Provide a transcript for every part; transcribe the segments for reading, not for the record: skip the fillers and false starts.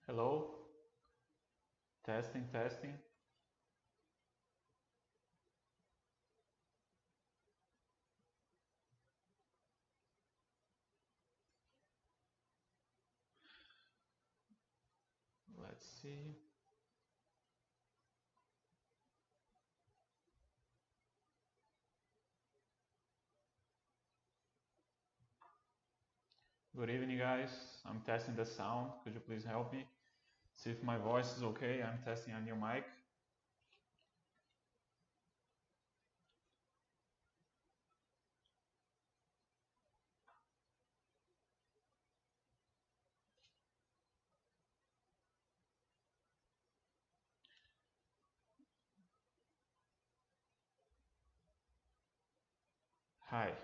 Hello, testing, testing. Let's see. Good evening, guys. I'm testing the sound. Could you please help me? See if my voice is okay. I'm testing a new mic. Hi.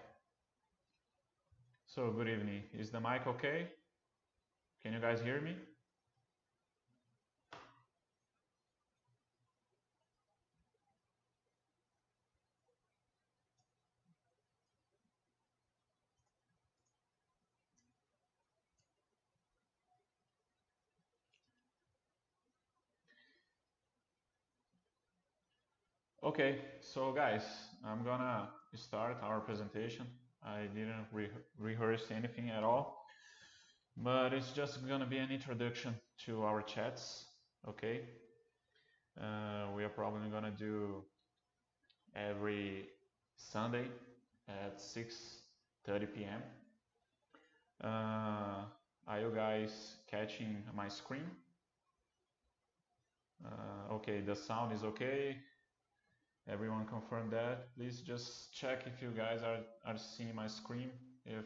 So, good evening. Is the mic okay? Can you guys hear me? Okay, so guys, I'm gonna start our presentation. I didn't rehearse anything at all, but it's just gonna be an introduction to our chats. Okay, we are probably gonna do every Sunday at 6:30 p.m. Are you guys catching my screen? Okay, the sound is okay. Everyone confirm that. Please just check if you guys are seeing my screen. If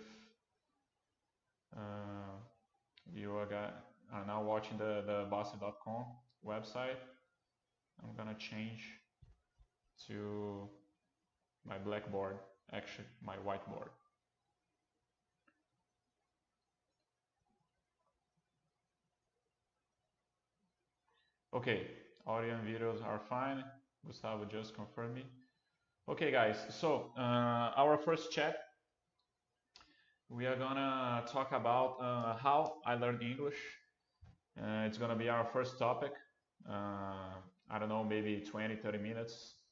uh, you are now watching the Bossy.com website, I'm gonna change to my blackboard, actually my whiteboard. Okay, audio and videos are fine. Gustavo just confirmed me. Okay, guys, so our first chat, we are gonna talk about how I learned English. It's gonna be our first topic. I don't know, maybe 20, 30 minutes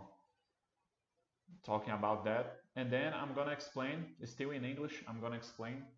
talking about that. And then I'm gonna explain, still in English, I'm gonna explain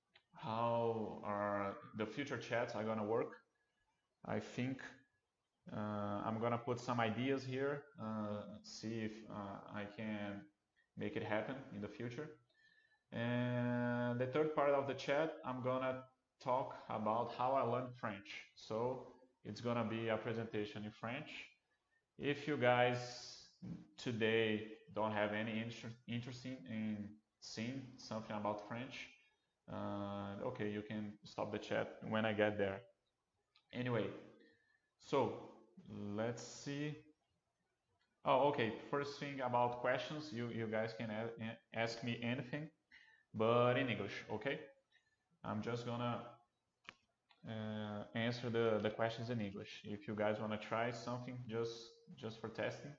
how the future chats are gonna work. I think I'm gonna put some ideas here, see if I can make it happen in the future. And the third part of the chat, I'm gonna talk about how I learned French. So it's gonna be a presentation in French. If you guys today don't have any interest in seeing something about French, okay, you can stop the chat when I get there. Anyway, so let's see. Oh, okay. First thing about questions, you guys can ask me anything, but in English, okay? I'm just gonna answer the questions in English. If you guys wanna try something just for testing,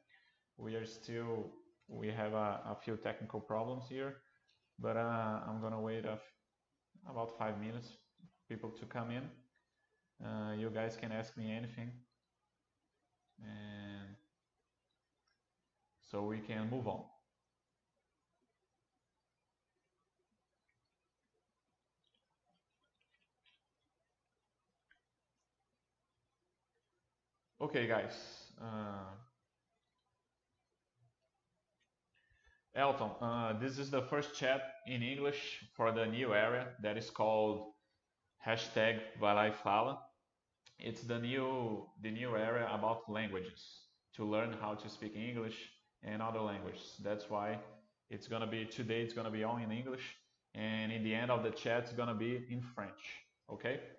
we have a few technical problems here, but I'm gonna wait about 5 minutes people to come in. You guys can ask me anything, and so we can move on. Okay, guys. Elton, this is the first chat in English for the new area that is called hashtag Vai Lá e Fala. It's the new area about languages to learn how to speak English and other languages. That's why today it's gonna be all in English, and in the end of the chat it's gonna be in French. Okay?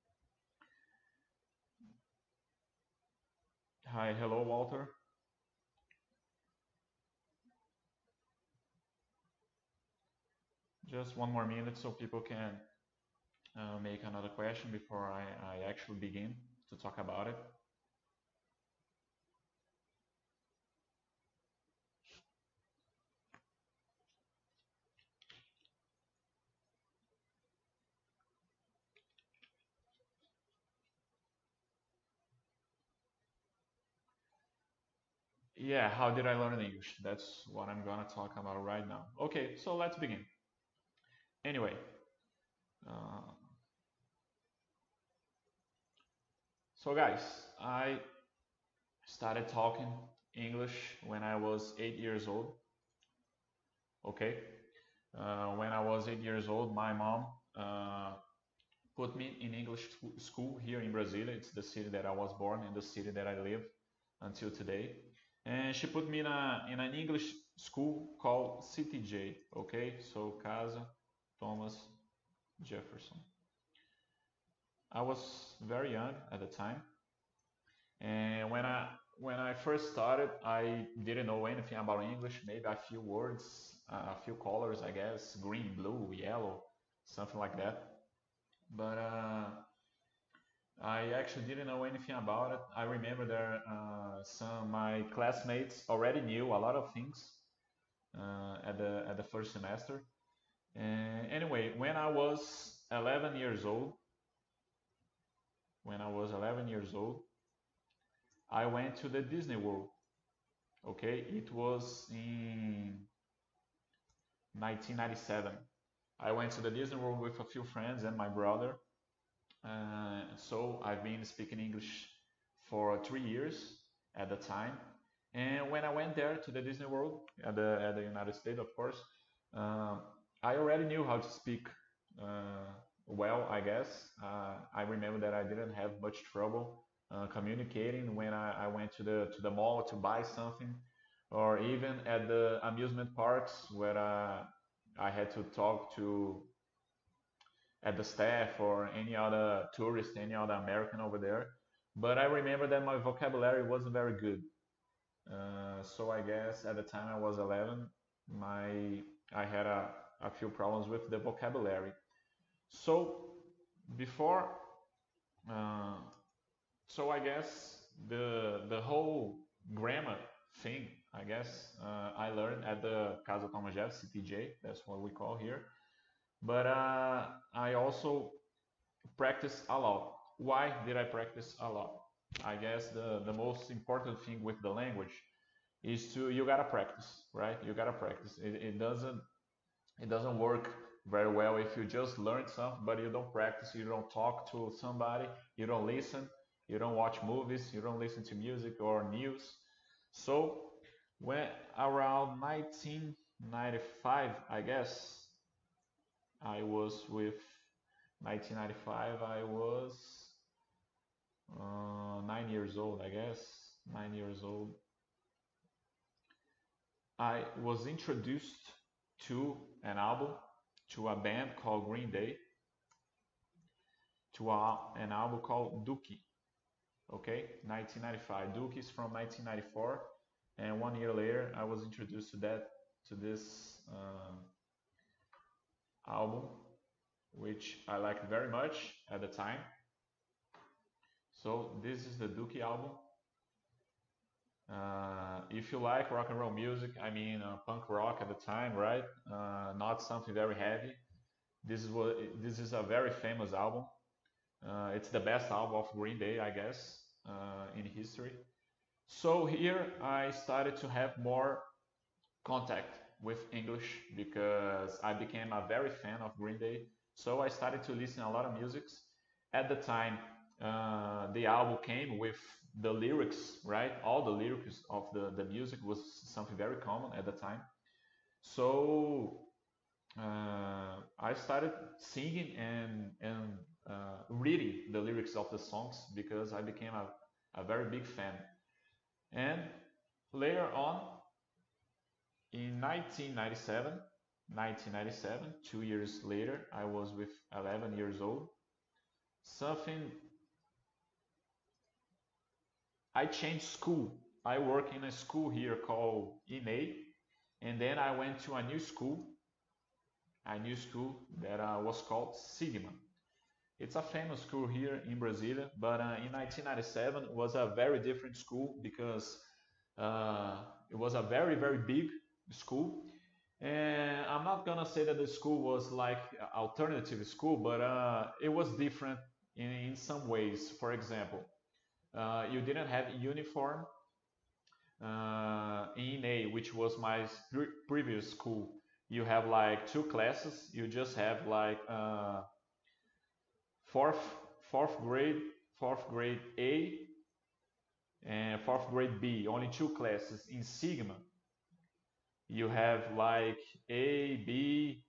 Hi, hello, Walter. Just one more minute so people can make another question before I actually begin to talk about it. Yeah, how did I learn English? That's what I'm gonna talk about right now. Okay, so let's begin. Anyway, uh, so guys, I started talking English when I was 8 years old. Okay, when I was 8 years old, my mom uh, put me in English school here in Brasilia. It's the city that I was born and the city that I live until today. And she put me in an English school called CTJ. Okay, so Casa Thomas Jefferson. I was very young at the time, and when I first started, I didn't know anything about English. Maybe a few words, a few colors, I guess, green, blue, yellow, something like that. But I actually didn't know anything about it. I remember there some my classmates already knew a lot of things at the first semester. And anyway, when I was 11 years old, I went to the Disney World. Okay, it was in 1997. I went to the Disney World with a few friends and my brother. So I've been speaking English for 3 years at the time. And when I went there to the Disney World at the United States, of course, um, I already knew how to speak well, I guess. I remember that I didn't have much trouble communicating when I went to the mall to buy something, or even at the amusement parks where I had to talk to at the staff or any other tourist, any other American over there. But I remember that my vocabulary wasn't very good. So I guess at the time I was 11, my I had a few problems with the vocabulary. So before, uh, so I guess the whole grammar thing, I guess I learned at the Casa Thomas Jefferson CTJ. That's what we call here. But I also practice a lot. Why did I practice a lot? I guess the most important thing with the language is you gotta practice, right? You gotta practice. It doesn't work very well if you just learn something but you don't practice, you don't talk to somebody, you don't listen, you don't watch movies, you don't listen to music or news. So when around 1995, I guess I was with 1995, I was 9 years old, I guess. 9 years old. I was introduced to an album, to a band called Green Day, to an album called Dookie. Okay, 1995. Dookie is from 1994, and 1 year later, I was introduced to this album, which I liked very much at the time. So this is the Dookie album. If you like rock and roll music, I mean punk rock at the time, right? Not something very heavy. This is a very famous album. It's the best album of Green Day, I guess, in history. So here I started to have more contact with English because I became a very fan of Green Day. So I started to listen a lot of musics. At the time, the album came with the lyrics, right? All the lyrics of the music was something very common at the time. So I started singing and reading the lyrics of the songs because I became a very big fan. And later on, in 1997, 2 years later, I was with 11 years old. Something I changed school. I work in a school here called IMEI, and then I went to a new school that was called Sigma. It's a famous school here in Brasilia, but in 1997 it was a very different school because uh, it was a very, very big school. And I'm not gonna say that the school was like alternative school, but it was different in some ways. For example, you didn't have uniform. in A, which was my previous school, you have like two classes. You just have like fourth fourth grade fourth grade A and fourth grade B. Only two classes. In Sigma, you have like A, B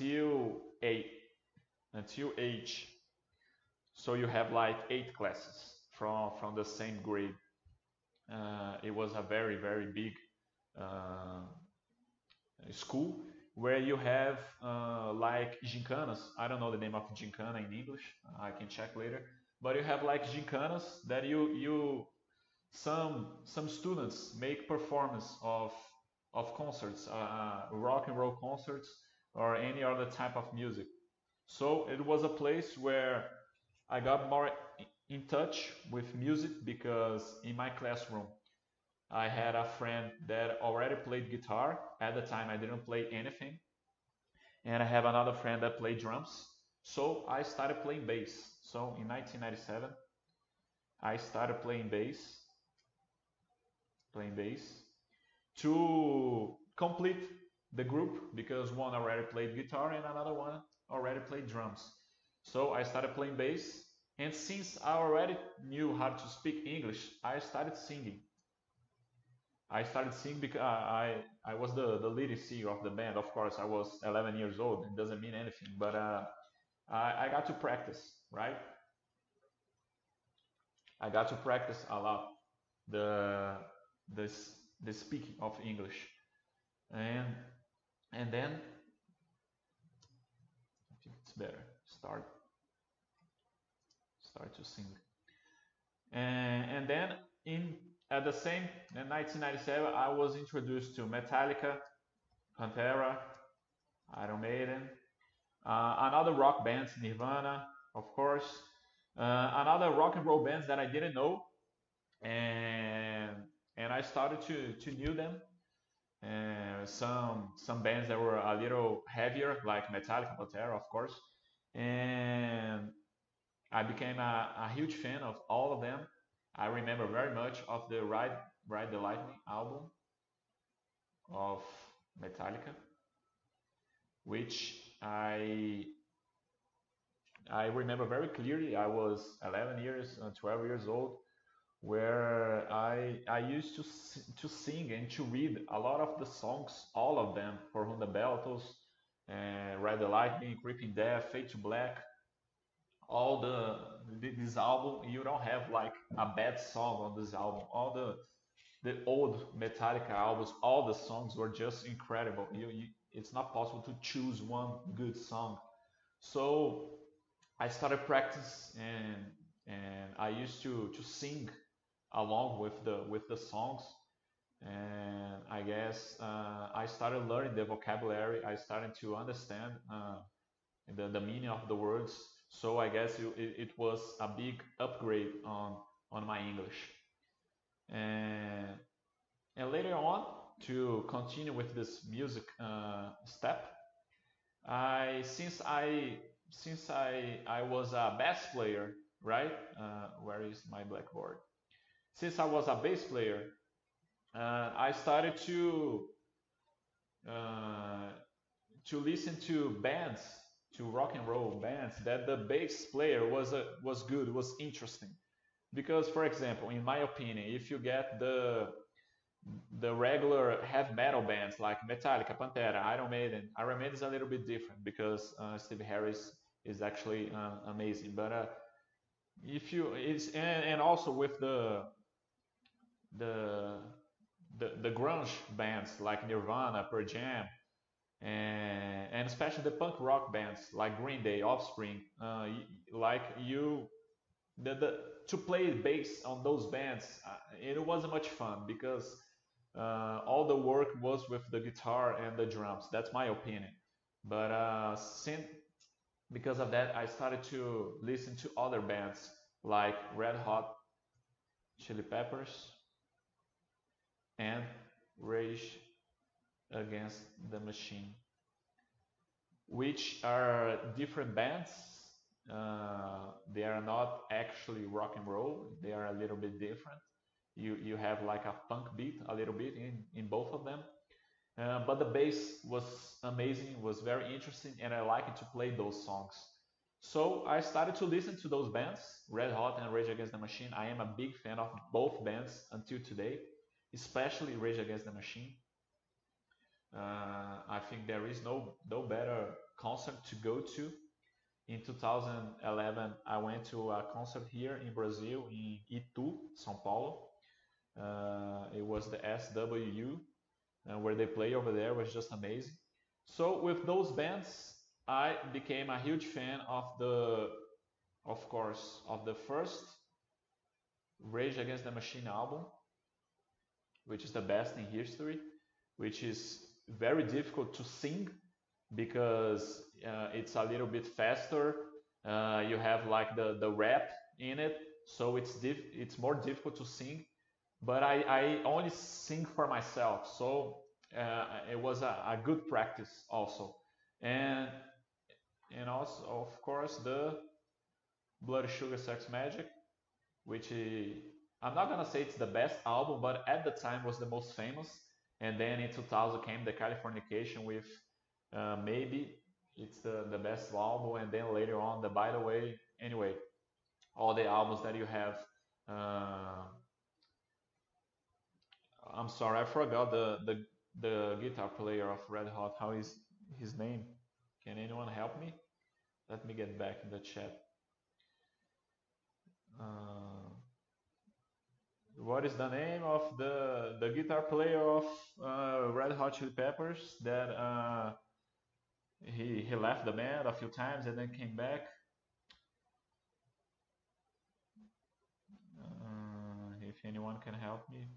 until H. So you have like eight classes from the same grade. It was a very big uh, school where you have like gincanas. I don't know the name of gincana in English. I can check later. But you have like gincanas that you some students make performance of concerts, rock and roll concerts or any other type of music. So it was a place where I got more in touch with music because in my classroom I had a friend that already played guitar. At the time, I didn't play anything. And I have another friend that played drums. So I started playing bass. So in 1997, I started playing bass to complete the group because one already played guitar and another one already played drums. So I started playing bass. And since I already knew how to speak English, I started singing. I started singing because I was the lead singer of the band. Of course, I was 11 years old. It doesn't mean anything, but I got to practice, right? I got to practice a lot the this the speaking of English, and and then I think it's better start to sing, and then in at the same in 1997 I was introduced to Metallica, Pantera, Iron Maiden, another rock bands, Nirvana, of course, another rock and roll bands that I didn't know, and I started to knew them. Some bands that were a little heavier, like Metallica, Pantera, of course, and I became a huge fan of all of them. I remember very much of the Ride the Lightning album of Metallica, which I remember very clearly. I was 11 years, 12 years old, where I used to sing and to read a lot of the songs, all of them, For the Beltos, Ride the Lightning, Creeping Death, Fade to Black, all this album. You don't have like a bad song on this album. All the old Metallica albums, all the songs were just incredible. It's not possible to choose one good song. So I started practice and I used to sing along with the songs, and I guess I started learning the vocabulary. I started to understand the meaning of the words. So I guess it was a big upgrade on my English. And later on, to continue with this music step, I since I was a bass player, right? Where is my blackboard? Since I was a bass player, I started uh, to listen to bands, to rock and roll bands that the bass player was good, was interesting. Because, for example, in my opinion, if you get the regular heavy metal bands like Metallica, Pantera, Iron Maiden is a little bit different because Steve Harris is actually amazing. But if you it's and also with the the grunge bands like Nirvana, Pearl Jam, and especially the punk rock bands like Green Day, Offspring, like you the to play bass on those bands, it wasn't much fun because all the work was with the guitar and the drums. That's my opinion. But since because of that, I started to listen to other bands like Red Hot Chili Peppers and Rage Against the Machine, which are different bands. They are not actually rock and roll. They are a little bit different. you have like a punk beat a little bit in both of them. But the bass was amazing, was very interesting, and I liked to play those songs. So I started to listen to those bands, Red Hot and Rage Against the Machine. I am a big fan of both bands until today, especially Rage Against the Machine. I think there is no better concert to go to. In 2011, I went to a concert here in Brazil, in Itu, São Paulo. It was the SWU, where they play over there was just amazing. So with those bands, I became a huge fan of course, of the first Rage Against the Machine album, which is the best in history, which is very difficult to sing because it's a little bit faster. You have like the rap in it, so it's more difficult to sing. But I only sing for myself, so it was a good practice also. And also, of course, the Blood Sugar Sex Magic, which I'm not gonna say it's the best album, but at the time was the most famous. And then in 2000 came the Californication with maybe it's the best album, and then later on the By the Way. Anyway, all the albums that you have. I'm sorry, I forgot the guitar player of Red Hot. How is his name? Can anyone help me? Let me get back in the chat. What is the name of the guitar player of Red Hot Chili Peppers that he left the band a few times and then came back? If anyone can help me.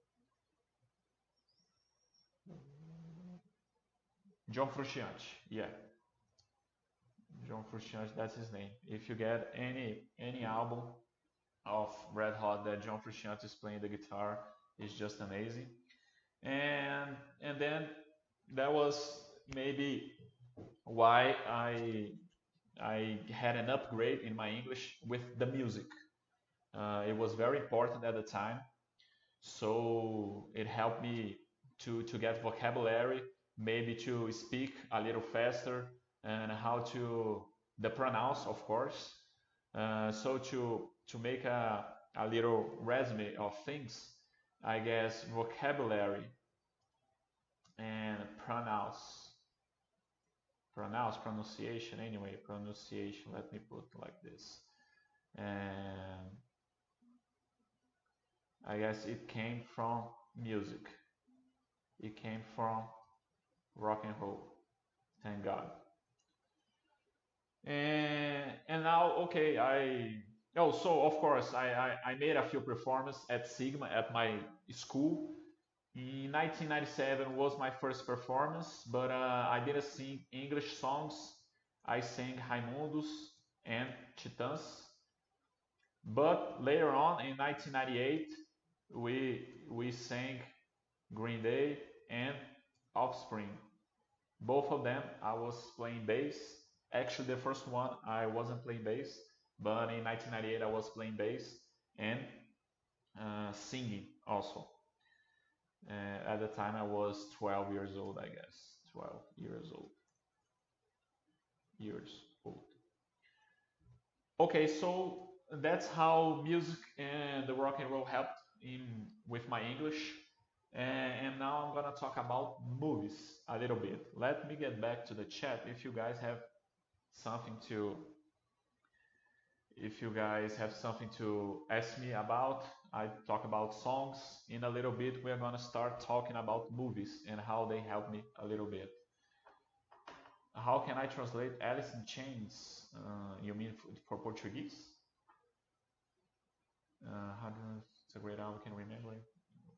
John Frusciante, yeah. John Frusciante, that's his name. If you get any album of Red Hot that John Frusciante is playing the guitar, it's just amazing. And then that was maybe why I had an upgrade in my English with the music. It was very important at the time, so it helped me to get vocabulary, maybe to speak a little faster, and how to the pronounce, of course. So to make a little resume of things, I guess vocabulary and pronunciation. Anyway, pronunciation. Let me put like this, and I guess it came from music. It came from rock and roll. Thank God. And now, okay, so of course I made a few performances at Sigma at my school. In 1997 was my first performance, but I didn't sing English songs. I sang Raimundos and Titãs. But later on in 1998, we sang Green Day and Offspring. Both of them I was playing bass. Actually, the first one I wasn't playing bass, but in 1998 I was playing bass and singing also. At the time I was 12 years old, I guess. 12 years old. Years old. Okay, so that's how music and the rock and roll helped in with my English. And now I'm gonna talk about movies a little bit. Let me get back to the chat if you guys have something to ask me about. I talk about songs. In a little bit we're gonna start talking about movies and how they help me a little bit. How can I translate Alice in Chains? You mean for Portuguese? It's a great album, can remember it.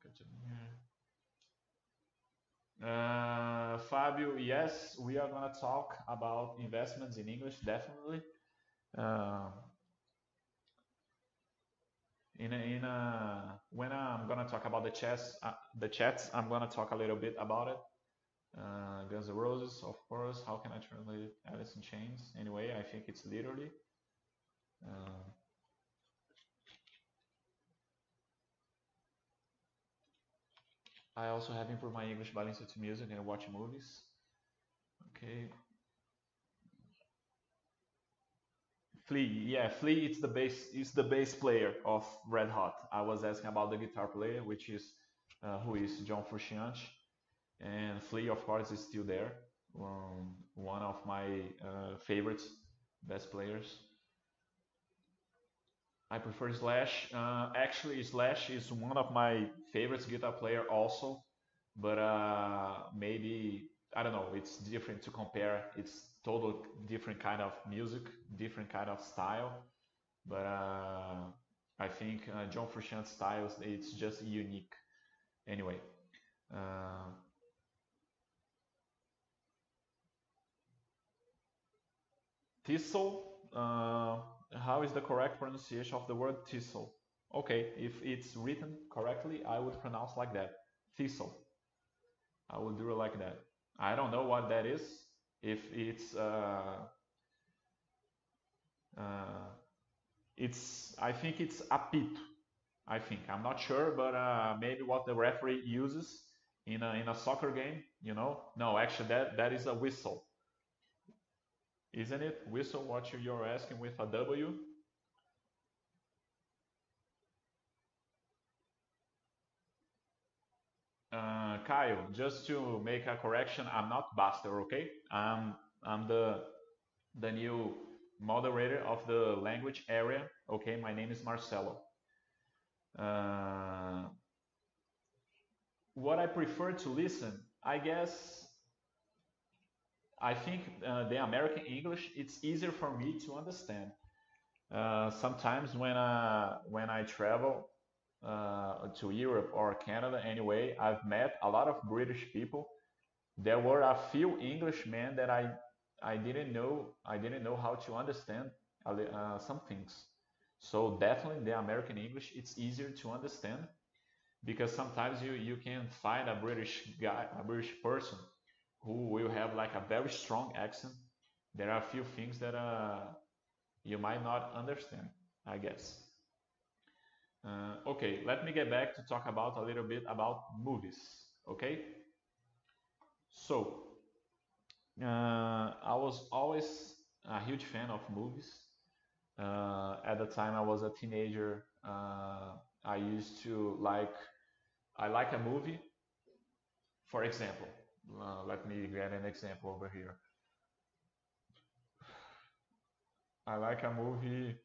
Fabio, yes, we are gonna talk about investments in English, definitely. Uh, when I'm gonna talk about the chats, I'm gonna talk a little bit about it. Guns N' Roses, of course. How can I translate Alice in Chains? Anyway, I think it's literally. Uh, I also have improved my English by listening to music and watching movies. Okay. Flea, yeah, Flea is the bass player of Red Hot. I was asking about the guitar player, which is who is John Frusciante, and Flea, of course, is still there. One of my favorites, best players. I prefer Slash. Actually, Slash is one of my favorites guitar player also, but maybe I don't know. It's different to compare. It's total different kind of music, different kind of style. But I think John Frusciante's styles it's just unique. Anyway, uh, Thistle. How is the correct pronunciation of the word thistle? Okay, if it's written correctly, I would pronounce like that. Thistle. I would do it like that. I don't know what that is. If uh, I think it's apito. I think I'm not sure, but maybe what the referee uses in a soccer game. No, actually that is a whistle, isn't it? Whistle. What you're asking with a W? Kyle, just to make a correction, I'm not Buster, okay? I'm the new moderator of the language area. Okay, my name is Marcelo. Uh, what I prefer to listen, I guess, I think the American English it's easier for me to understand. Sometimes when I travel to Europe or Canada, anyway, I've met a lot of British people. There were a few Englishmen that I didn't know how to understand some things. So definitely the American English it's easier to understand because sometimes you can find a British guy, a British person who will have like a very strong accent. There are a few things that you might not understand, I guess. Okay, let me get back to talk about a little bit about movies. Okay, so I was always a huge fan of movies. At the time I was a teenager, I used to I like a movie. For example, let me get an example over here. I like a movie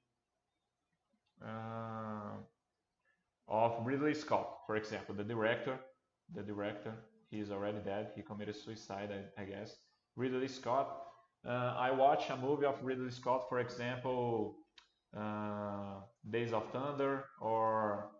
uh, of Ridley Scott, for example, the director, he is already dead. He committed suicide, I guess. Ridley Scott. I watched a movie of Ridley Scott, for example, Days of Thunder or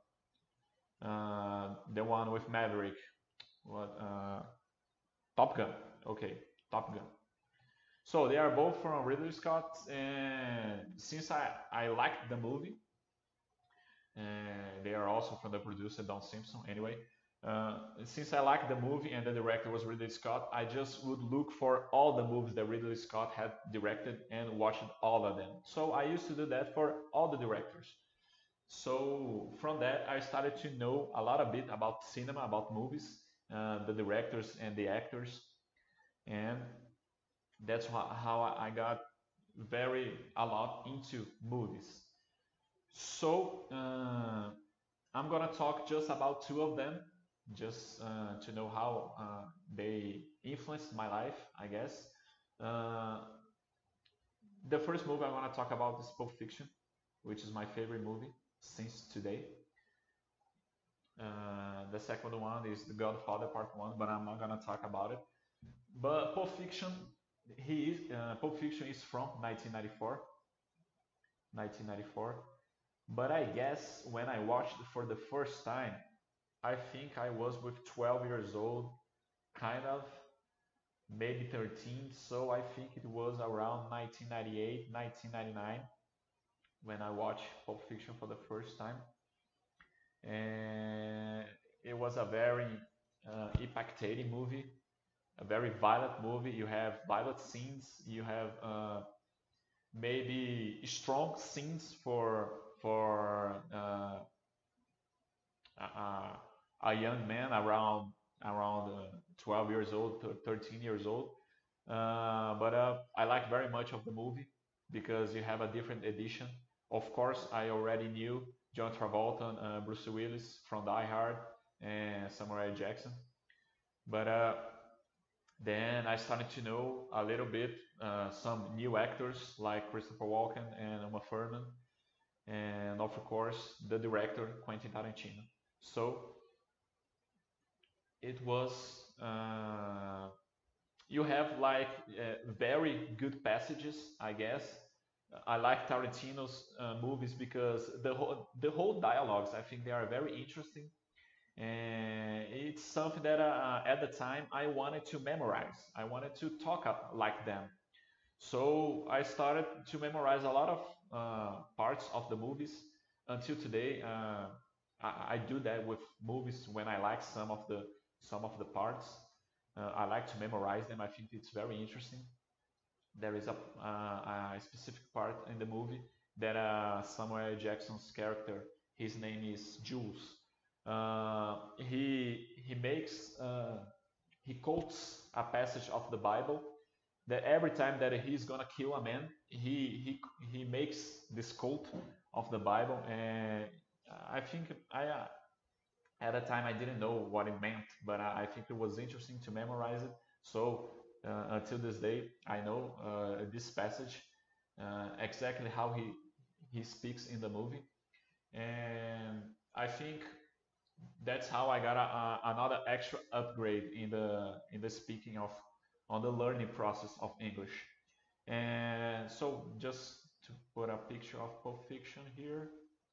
the one with Maverick. What? Top Gun. Okay, Top Gun. So they are both from Ridley Scott, and since I liked the movie, and they are also from the producer Don Simpson. Anyway, since I liked the movie and the director was Ridley Scott, I just would look for all the movies that Ridley Scott had directed and watched all of them. So I used to do that for all the directors. So from that, I started to know a lot a bit about cinema, about movies, the directors and the actors, and that's how I got very a lot into movies. So I'm gonna talk just about two of them, just to know how they influenced my life, I guess. Uh, the first movie I want to talk about is Pulp Fiction, which is my favorite movie since today. The second one is The Godfather Part One, but I'm not gonna talk about it. But Pulp Fiction is from 1994, 1994. But I guess when I watched it for the first time, I think I was with 12 years old, kind of, maybe 13. So I think it was around 1998, 1999 when I watched Pulp Fiction for the first time. And it was a very impacting movie, a very violent movie. You have violent scenes, you have maybe strong scenes for a young man around around 12 years old, 13 years old. But I like very much of the movie because you have a different edition. Of course, I already knew John Travolta, Bruce Willis from Die Hard, and Samuel L. Jackson. But then I started to know a little bit some new actors like Christopher Walken and Uma Thurman, and of course the director Quentin Tarantino. So it was you have like very good passages, I guess. I like Tarantino's movies because the whole dialogues, I think they are very interesting, and it's something that at the time I wanted to memorize. I wanted to talk like them. So I started to memorize a lot of parts of the movies. Until today, I do that with movies when I like some of the parts. I like to memorize them. I think it's very interesting. There is a specific part in the movie that Samuel L. Jackson's character, his name is Jules. He makes he quotes a passage of the Bible that every time that he's gonna kill a man, he makes this quote of the Bible, and I think at the time I didn't know what it meant, but I think it was interesting to memorize it. So until this day, I know this passage exactly how he speaks in the movie, and I think that's how I got another extra upgrade in the speaking of on the learning process of English. And so just to put a picture of Pulp Fiction here,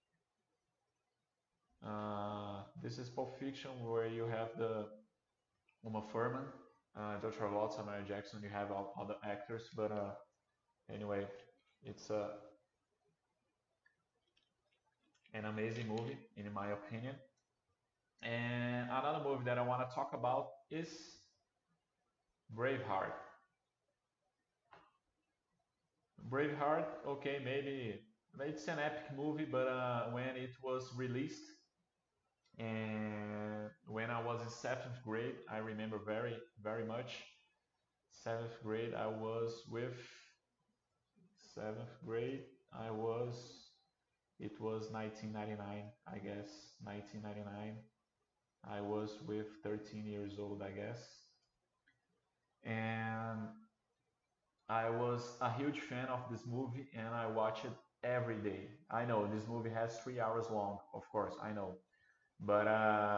this is Pulp Fiction where you have the Uma Thurman, John Travolta, Samuel Jackson. You have all other actors, but anyway, it's an amazing movie in my opinion. And another movie that I want to talk about is Braveheart. Braveheart, okay, maybe it's an epic movie, but when it was released and when I was in seventh grade, I remember very, very much. Seventh grade, I was with seventh grade. I was. It was 1999, I guess. 1999. I was with 13 years old, I guess. And I was a huge fan of this movie and I watch it every day. I know this movie has 3 hours long, of course, I know. But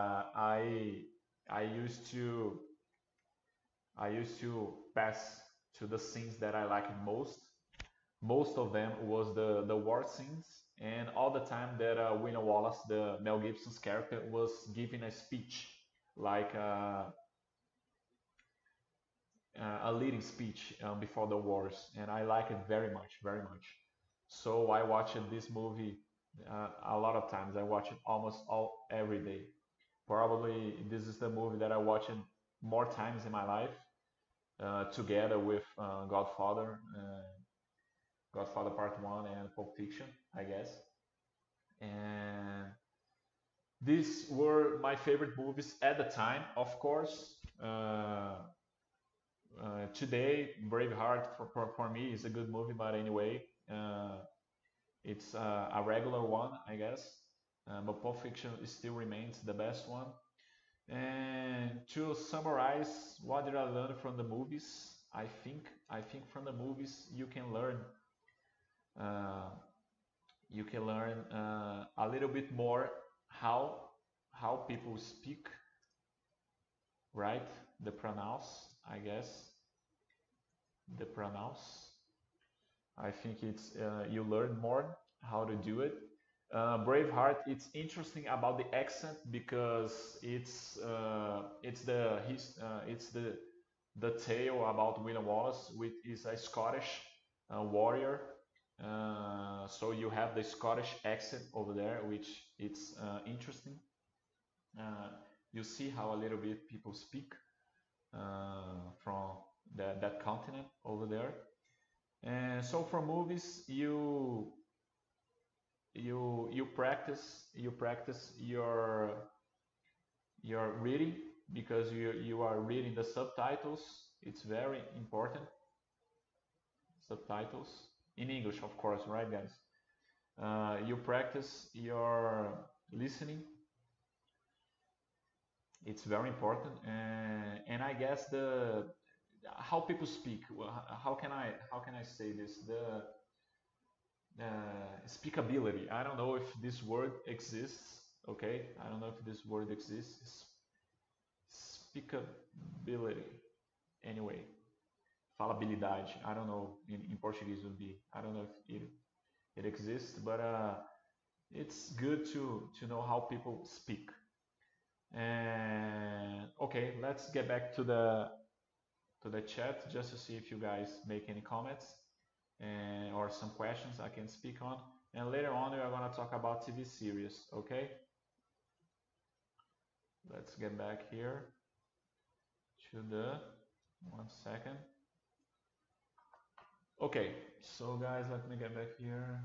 I used to pass to the scenes that I liked most. Most of them was the war scenes and all the time that William Wallace, the Mel Gibson's character, was giving a speech, like a leading speech before the wars, and I like it very much, very much. So I watched this movie a lot of times. I watch it almost all every day. Probably this is the movie that I watched more times in my life, together with Godfather Part One and Pulp Fiction, I guess. And these were my favorite movies at the time. Of course, today Braveheart for me is a good movie, but anyway, it's a regular one, I guess. But Pulp Fiction still remains the best one. And to summarize, what did I learn from the movies? I think from the movies uh, you can learn a little bit more how how people speak, right? The pronouns, I guess, the pronouns. I think it's you learn more how to do it. Braveheart, it's interesting about the accent because it's the tale about William Wallace, which is a Scottish warrior. So you have the Scottish accent over there, which it's interesting. Uh, you see how a little bit people speak from that continent over there. And so for movies, you practice your reading. because you are reading the subtitles. It's very important. Subtitles in English, of course, right, guys? You practice your listening. It's very important, and I guess the how people speak. Well, how can I say this? The speakability. I don't know if this word exists. Okay, I don't know if this word exists. Speakability. Anyway, falabilidade. I don't know. In Portuguese would be. I don't know if it exists, but it's good to know how people speak. And okay, let's get back to the chat just to see if you guys make any comments or some questions I can speak on. And later on, we are going to talk about TV series. Okay, let's get back here to the 1 second. Okay, so guys, let me get back here.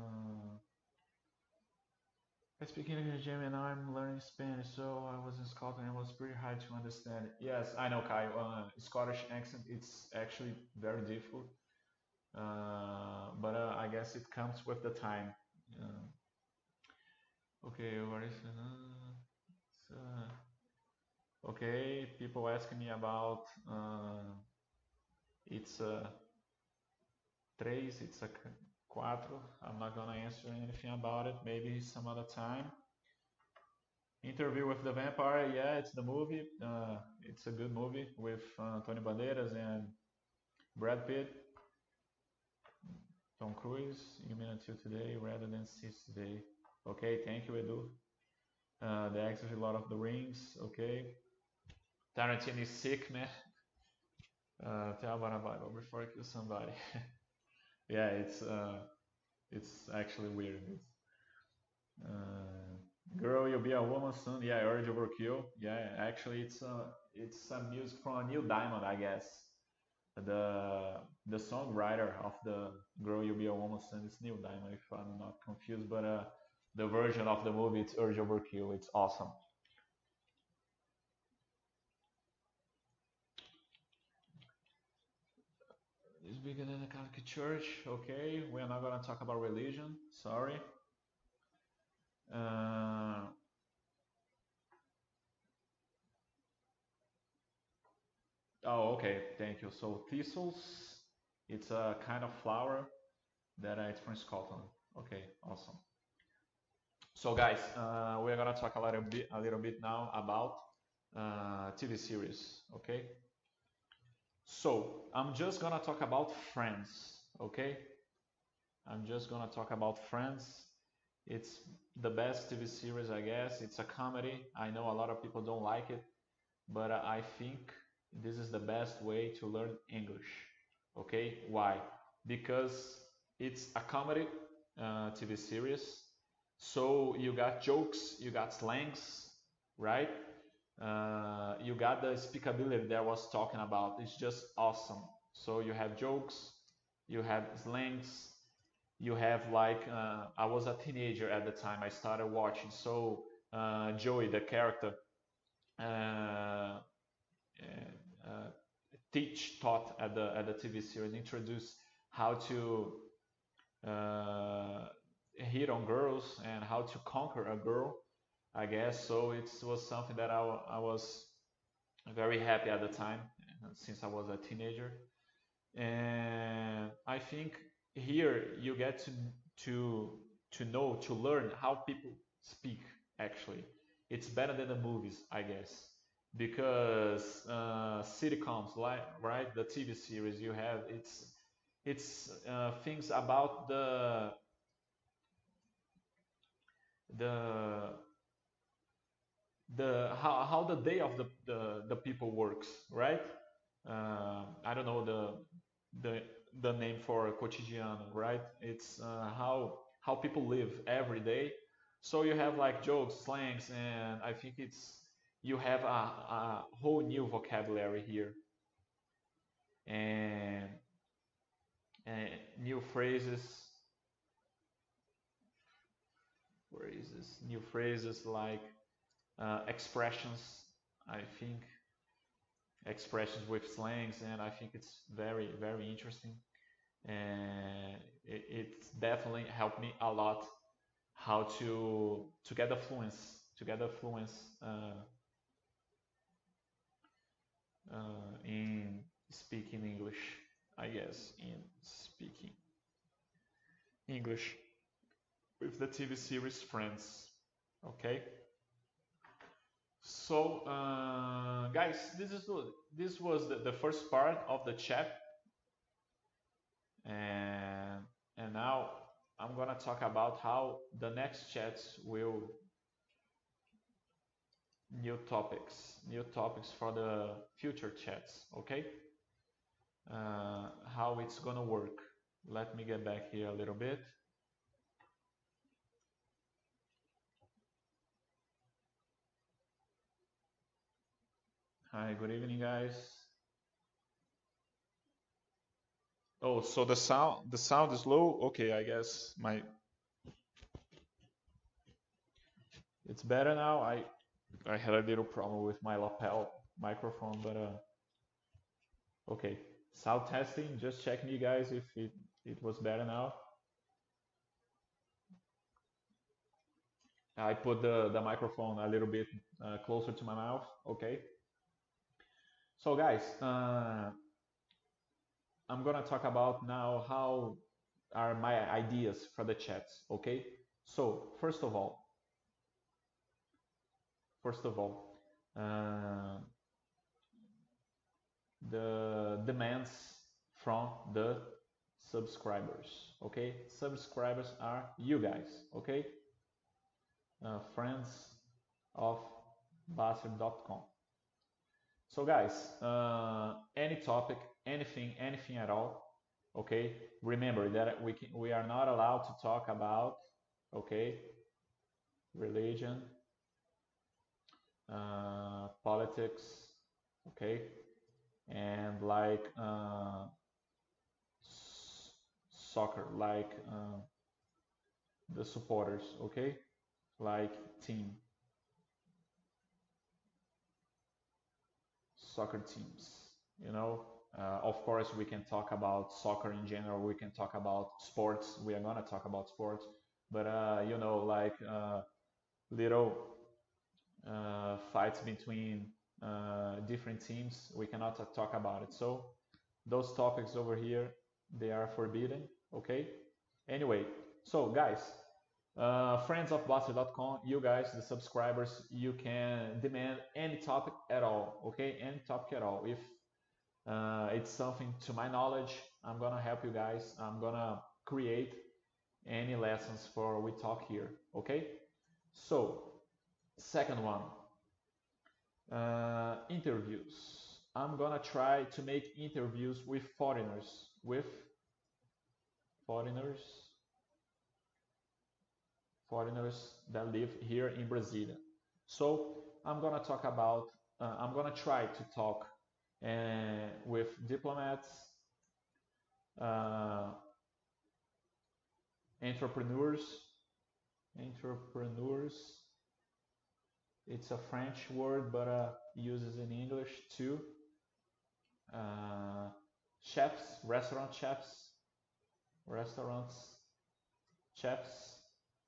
I speak English, German, and I'm learning Spanish, so I was in Scotland and it was pretty hard to understand. Yes, I know, Kai. Scottish accent, it's actually very difficult, but I guess it comes with the time. Okay, what is okay, people asking me about it's a tres, it's a cuatro. I'm not gonna answer anything about it. Maybe some other time. Interview with the Vampire, yeah, it's the movie. It's a good movie with Tony Bandeiras and Brad Pitt, Tom Cruise. You mean until today rather than since today. Okay, thank you, Edu. The Exorcist, Lord of the Rings. Okay. Tarantino is sick, man. Tell about a Bible before I kill somebody. Yeah, it's actually weird. Girl, you'll be a woman soon. Yeah, Urge Overkill. Yeah, actually, it's a music from Neil Diamond, I guess. The songwriter of the Girl, You'll Be a Woman Soon is Neil Diamond, if I'm not confused. But the version of the movie, it's Urge Overkill. It's awesome. It's bigger than the Catholic Church. Okay, we're not gonna talk about religion. Sorry. Uh, oh, okay. Thank you. So thistles, it's a kind of flower that it's from Scotland. Okay, awesome. So guys, we're gonna talk a little bit now about TV series. Okay. So I'm just gonna talk about Friends. Okay. I'm just gonna talk about Friends. It's the best TV series, I guess. It's a comedy. I know a lot of people don't like it, but I think this is the best way to learn English. Okay, why? Because it's a comedy TV series, so you got jokes, you got slangs, right? You got the speakability that I was talking about. It's just awesome. So you have jokes, you have slangs, you have like I was a teenager at the time I started watching. So Joey, the character, uh, uh, taught at the TV series, introduced how to uh, hit on girls and how to conquer a girl, I guess. So it was something that I was very happy at the time since I was a teenager. And I think here you get to to know to learn how people speak. Actually, it's better than the movies, I guess, because sitcoms, like right, the TV series you have, it's things about the how the day of the people works, right? I don't know the the name for cotidiano, right? It's how people live every day. So you have like jokes, slangs, and I think it's you have a whole new vocabulary here and, and new phrases, new phrases like expressions. I think expressions with slangs, and I think it's very, very interesting. And it's definitely helped me a lot how to get the fluence, in speaking English, I guess, in speaking English with the TV series Friends. Okay, so guys, this was the first part of the chat, and now I'm gonna talk about how the next chats will new topics for the future chats. Okay, how it's gonna work. Let me get back here a little bit. Hi, good evening, guys. Oh, so the sound is low. Okay, I guess it's better now. I had a little problem with my lapel microphone, but okay. Sound testing. Just checking you guys if it was better now. I put the microphone a little bit closer to my mouth. Okay. So guys, I'm gonna talk about now how are my ideas for the chats. Okay. So first of all, uh, the demands from the subscribers. Okay, subscribers are you guys. Okay, friends of Basser.com. So guys, any topic, anything at all. Okay, remember that we are not allowed to talk about, okay, religion, politics, okay, and like soccer, like the supporters, okay, like team, soccer teams. You know, of course, we can talk about soccer in general. We can talk about sports. We are gonna talk about sports, but like little fights between different teams, we cannot talk about it. So those topics over here, they are forbidden. Okay. Anyway, so guys, friends of Blaster.com, you guys, the subscribers, you can demand any topic at all. Okay, any topic at all. If it's something to my knowledge, I'm gonna help you guys. I'm gonna create any lessons for we talk here. Okay. So second one, interviews. I'm gonna try to make interviews with foreigners, foreigners that live here in Brasilia. So I'm gonna try to talk with diplomats, uh, entrepreneurs, entrepreneurs. It's a French word, but uses in English too. Uh, chefs, restaurants, chefs,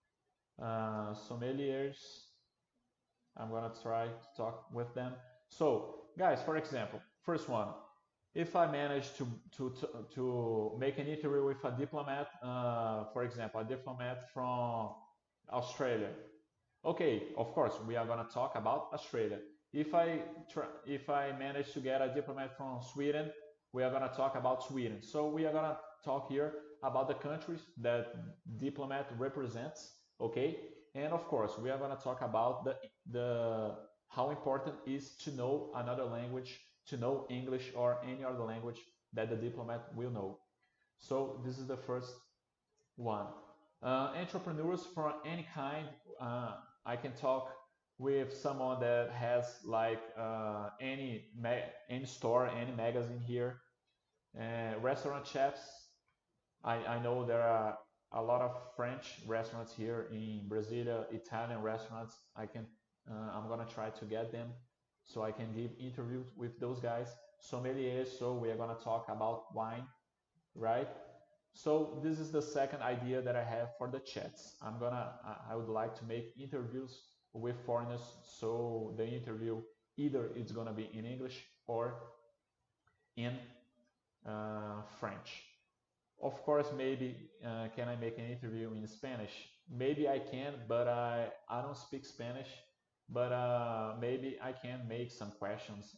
sommeliers. I'm gonna try to talk with them. So, guys, for example, first one, if I manage to make an interview with a diplomat, for example, a diplomat from Australia. Okay, of course, we are gonna talk about Australia. If I manage to get a diplomat from Sweden, we are gonna talk about Sweden. So we are gonna talk here about the countries that diplomat represents. Okay, and of course, we are gonna talk about the how important is to know another language, to know English or any other language that the diplomat will know. So this is the first one. Entrepreneurs from any kind. I can talk with someone that has like any store, any magazine here. Restaurant chefs. I know there are a lot of French restaurants here in Brasilia, Italian restaurants. I'm gonna try to get them. so I can give interviews with those guys. Sommeliers, so we are gonna talk about wine, right? So this is the second idea that I have for the chats. I would like to make interviews with foreigners, so the interview either it's gonna be in English or in French. Of course, maybe can I make an interview in Spanish? Maybe I can, but I don't speak Spanish. But maybe I can make some questions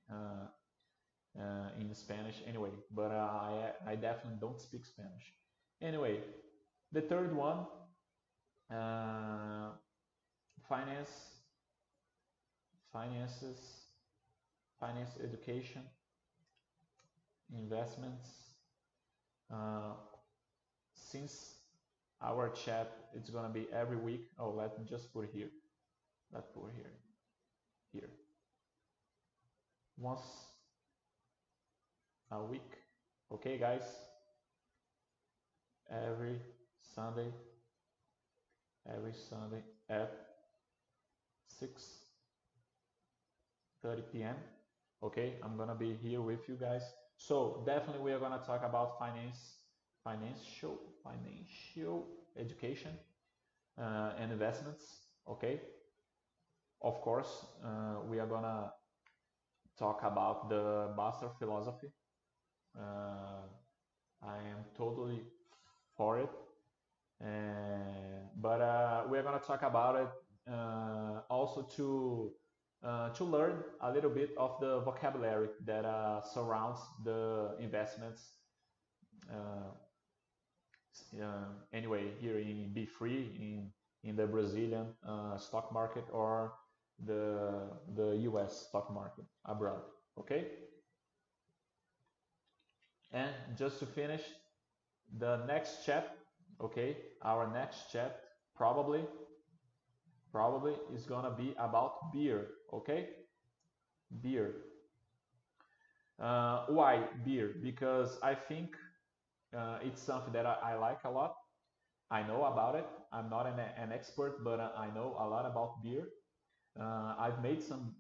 in Spanish anyway. But I definitely don't speak Spanish. Anyway, the third one, uh, finance, finances, finance education, investments. Uh, since our chat it's gonna be every week. Oh, let me just put here. Let's put here. Once a week. Okay, guys. Every Sunday, at 6:30 p.m. Okay, I'm gonna be here with you guys. So definitely we are gonna talk about financial education and investments. Okay. Of course, we are gonna talk about the master philosophy. I am totally for it, but we are gonna talk about it also to learn a little bit of the vocabulary that surrounds the investments. Uh, anyway, here in B3 in the Brazilian stock market or the US stock market abroad. Okay. And just to finish, the next chat, okay, our next chat probably is gonna be about beer, okay? Beer. Why beer? Because I think it's something that I like a lot. I know about it. I'm not an expert, but I know a lot about beer. I've made some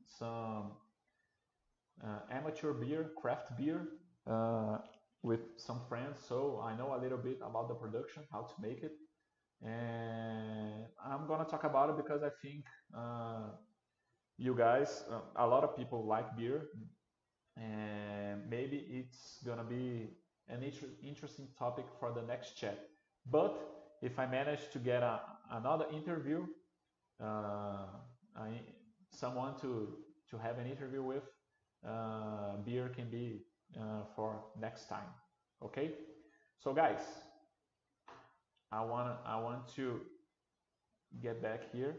amateur beer, craft beer, with some friends, so I know a little bit about the production, how to make it, and I'm gonna talk about it because I think you guys, a lot of people like beer, and maybe it's gonna be an interesting topic for the next chat. But if I manage to get another interview, uh, I, someone to have an interview with, beer can be for next time. Okay, so guys, I want to get back here.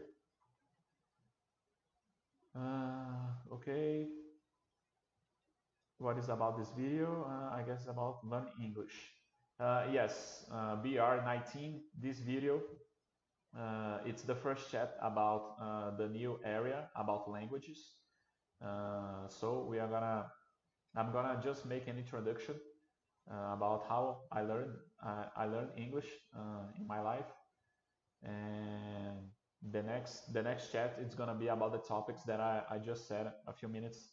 Okay, what is about this video? I guess about learn English. Yes, BR19. This video, it's the first chat about the new area about languages. So I'm gonna just make an introduction about how I learned English in my life, and the next chat it's gonna be about the topics that I just said a few minutes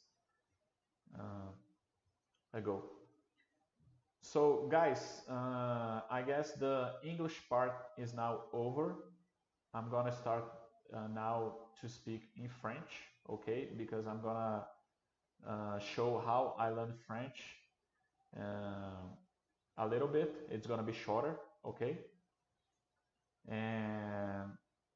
ago. So guys, I guess the English part is now over. I'm gonna start now to speak in French, okay? Because I'm gonna show how I learned French a little bit. It's gonna be shorter, okay? And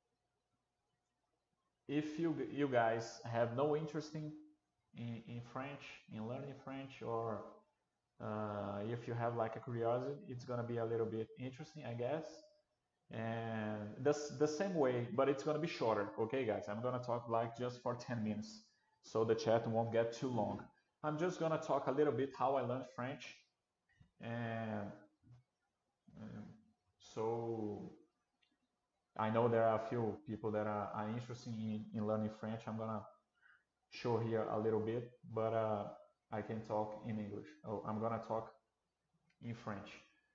if you guys have no interest in French, in learning French, or if you have like a curiosity, it's gonna be a little bit interesting, I guess. And the same way, but it's gonna be shorter, okay, guys? I'm gonna talk like just for 10 minutes, so the chat won't get too long. I'm just gonna talk a little bit how I learned French, and so I know there are a few people that are interested in learning French. I'm gonna show here a little bit, but I can talk in English. Oh, I'm gonna talk in French.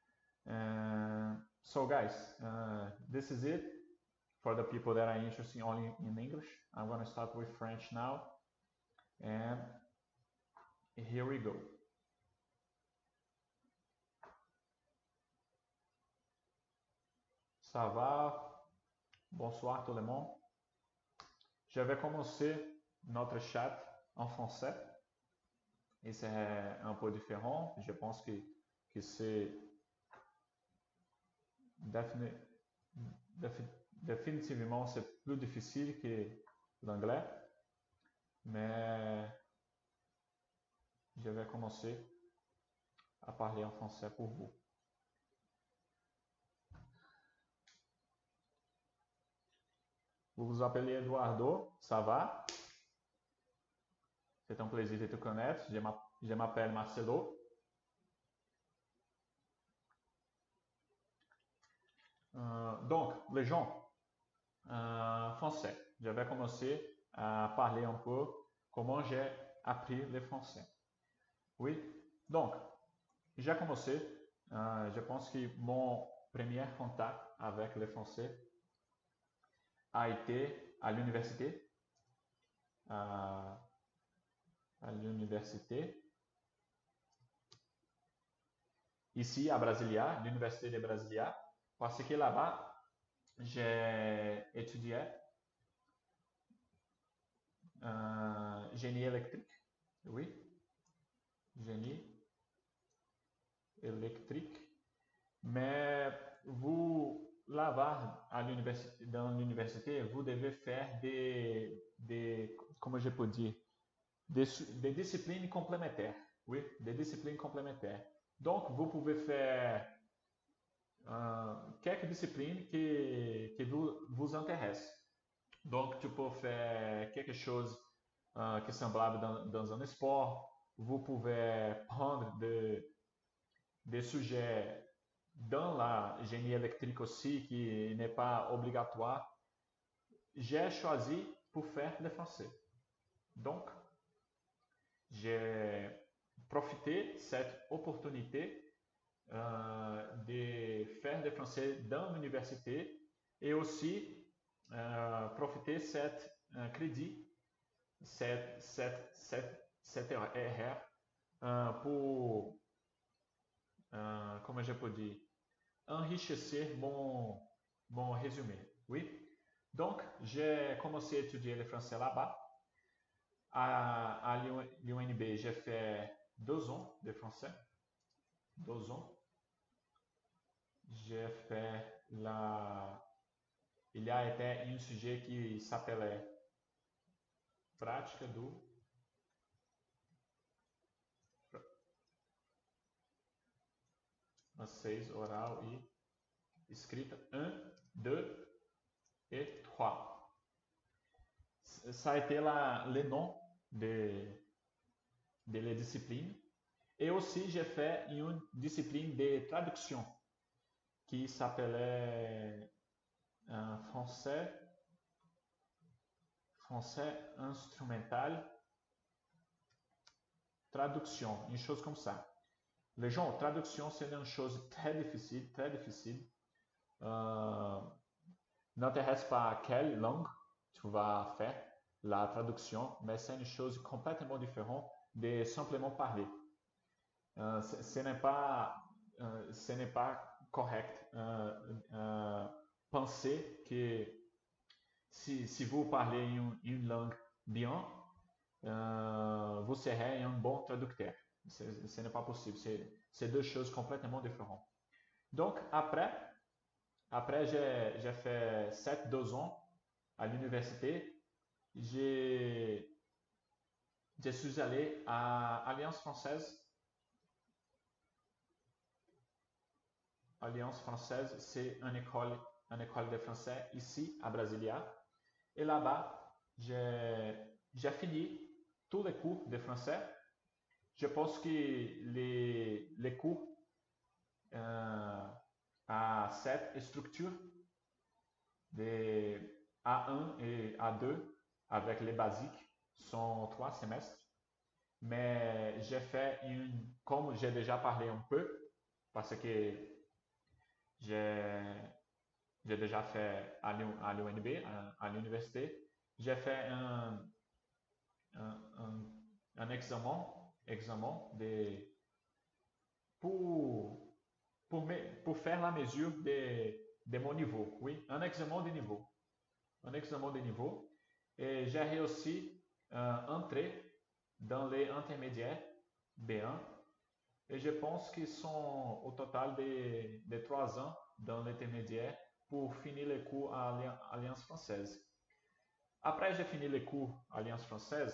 So guys, this is it for the people that are interested only in English. I'm gonna start with French now, And here we go. Ça va? Bonsoir tout le monde. Je vais commencer notre chat en français. Et c'est un peu différent. Je pense que c'est définitivement c'est plus difficile que l'anglais. Mais je vais commencer à parler en français pour vous. Vous vous appelez Eduardo, ça va? C'est un plaisir de te connaître. Je m'appelle Marcelo. Donc, les gens, français. Je vais commencer à parler un peu comment j'ai appris le français. Oui, donc, j'ai commencé. Je pense que mon premier contact avec le français a été à l'université. À l'université. Ici, à Brasilia, l'université de Brasilia, parce que là-bas, j'ai étudié génie électrique. Oui, génie électrique. Mais vous, là-bas, dans l'université, vous devez faire comment je peux dire, des disciplines complémentaires. Oui, des disciplines complémentaires. Donc, vous pouvez faire quelques disciplines que vous intéressent. Donc, tu peux faire quelque chose qui est semblable dans un sport. Vous pouvez prendre des sujets dans la génie électrique aussi, qui n'est pas obligatoire. J'ai choisi pour faire le français. Donc, j'ai profité de cette opportunité de faire le français dans l'université et aussi profiter de cet crédit, cette erreur pour, comment je peux dire, enrichir mon résumé. Oui. Donc, j'ai commencé à étudier le français là-bas. À l'UNB, j'ai fait 2 ans de français. 2 ans. J'ai fait il y a été un sujet qui s'appelait Prática do francês oral e escrita 1, 2 et 3. Ça a été le nom de la discipline. Et aussi, j'ai fait une discipline de traduction qui s'appelait français instrumental, traduction, une chose comme ça. Les gens, traduction, c'est une chose très difficile, très difficile. N'intéresse pas quelle langue tu vas faire la traduction, mais c'est une chose complètement différente de simplement parler. Ce n'est pas correct penser que si vous parlez une langue bien, vous serez un bon traducteur. Ce n'est pas possible. C'est deux choses complètement différentes. Donc, après j'ai fait 2 ans à l'université. Je suis allé à Alliance Française. Alliance Française, c'est une école de français ici à Brasilia. Et là-bas, j'ai fini tous les cours de français. Je pense que les cours à cette structure de A1 et A2 avec les basiques sont 3 semestres. Mais j'ai fait comme j'ai déjà parlé un peu, parce que j'ai déjà fait à l'UNB, à l'université, j'ai fait un examen pour, pour faire la mesure de mon niveau. Oui, un examen de niveau. Un examen de niveau. Et j'ai réussi entrer dans les intermédiaires B1. Et je pense qu'ils sont au total de 3 ans dans l'intermédiaire pour finir les cours à Alliance Française. Après j'ai fini les cours à Alliance Française,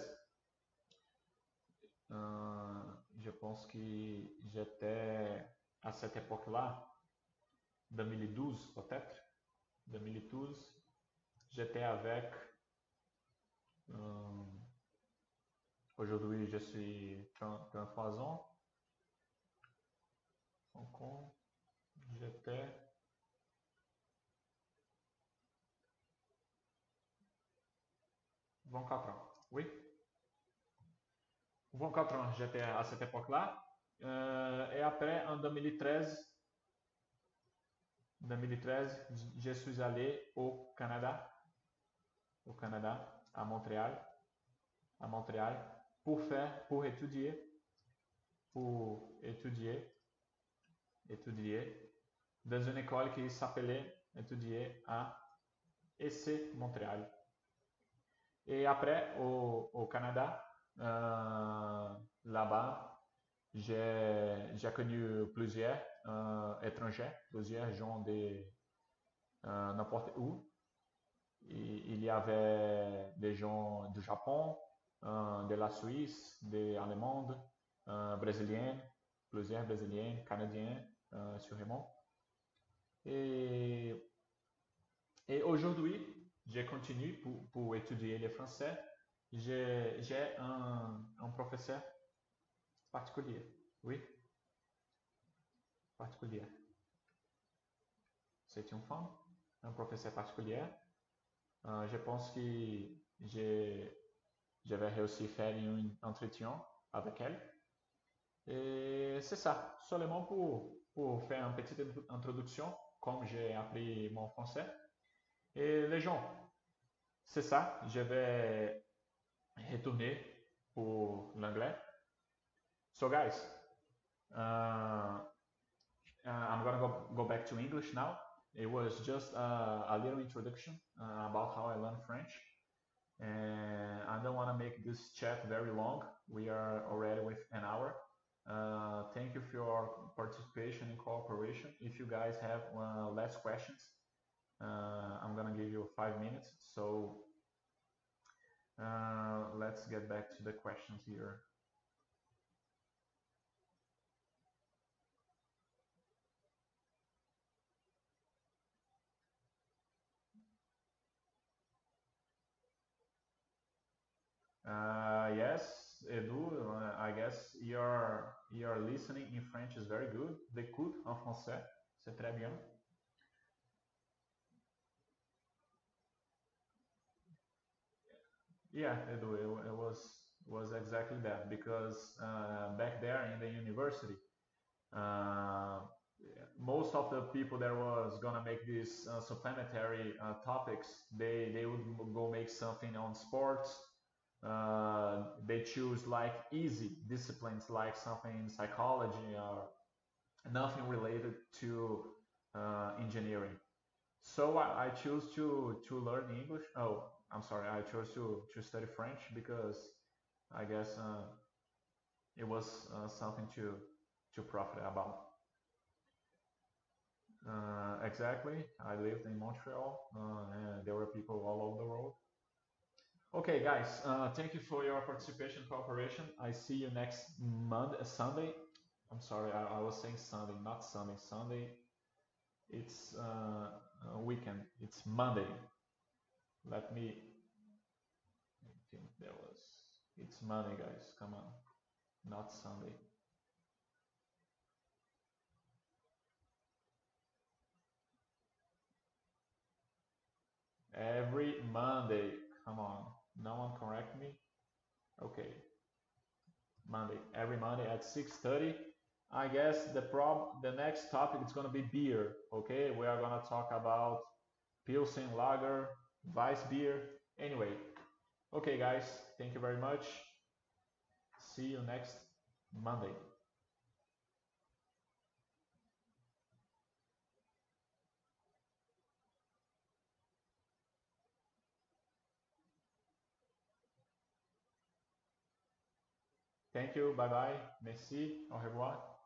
je pense que j'étais à cette époque-là, 2012 peut-être, 2012, j'étais avec, euh, aujourd'hui je suis 33 ans, donc j'étais 24 ans, oui, 24 ans j'étais à cette époque-là, et après en 2013, je suis allé au Canada, à Montréal, pour étudier dans une école qui s'appelait étudier à EC Montréal. Et après, au Canada, là-bas, j'ai connu plusieurs étrangers, plusieurs gens de n'importe où. Il y avait des gens du Japon, de la Suisse, des Allemandes, brésiliennes, plusieurs brésiliens, canadiens, sûrement. Et, et aujourd'hui, je continue pour étudier le français. J'ai un professeur particulier, oui, particulier. C'est une femme, un professeur particulier. Je pense que je, je vais réussir à faire un entretien avec elle. Et c'est ça, seulement pour faire une petite introduction, comme j'ai appris mon français. Et les gens, c'est ça, je vais retourner pour l'anglais. So guys, uh, I'm gonna go back to English now. It was just a little introduction about how I learned French. And I don't want to make this chat very long. We are already with an hour. Thank you for your participation and cooperation. If you guys have last questions, I'm gonna give you 5 minutes. So let's get back to the questions here. Yes, Edu, I guess your listening in French is very good. L'écoute en français, c'est très bien. Yeah, Edu, it was exactly that because back there in the university, uh, most of the people that was gonna make these supplementary topics, they would go make something on sports. They choose like easy disciplines, like something in psychology or nothing related to engineering. So I choose to learn English. Oh, I'm sorry. I chose to study French because I guess it was something to profit about. Exactly. I lived in Montreal, and there were people all over the world. Okay, guys. Thank you for your participation, cooperation. I see you next Monday, Sunday. I'm sorry. I was saying Sunday, not Sunday. Sunday. It's a weekend. It's Monday. Let me think. There was. It's Monday, guys. Come on, not Sunday. Every Monday. Come on. No one correct me. Okay. Monday. Every Monday at 6:30. I guess the next topic is gonna be beer. Okay, we are gonna talk about Pilsen Lager, Weiss beer. Anyway, Okay, guys, thank you very much. See you next Monday. Thank you. Bye bye. Merci. Au revoir.